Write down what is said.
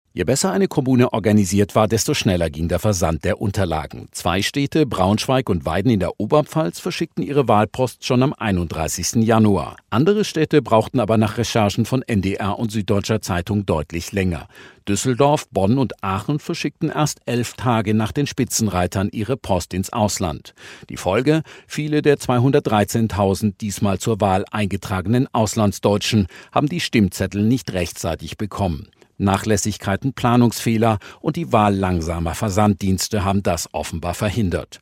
Je besser eine Kommune organisiert war, desto schneller ging der Versand der Unterlagen. 2 Städte, Braunschweig und Weiden in der Oberpfalz, verschickten ihre Wahlpost schon am 31. Januar. Andere Städte brauchten aber nach Recherchen von NDR und Süddeutscher Zeitung deutlich länger. Düsseldorf, Bonn und Aachen verschickten erst 11 Tage nach den Spitzenreitern ihre Post ins Ausland. Die Folge? Viele der 213.000 diesmal zur Wahl eingetragenen Auslandsdeutschen haben die Stimmzettel nicht rechtzeitig bekommen. Nachlässigkeiten, Planungsfehler und die Wahl langsamer Versanddienste haben das offenbar verhindert.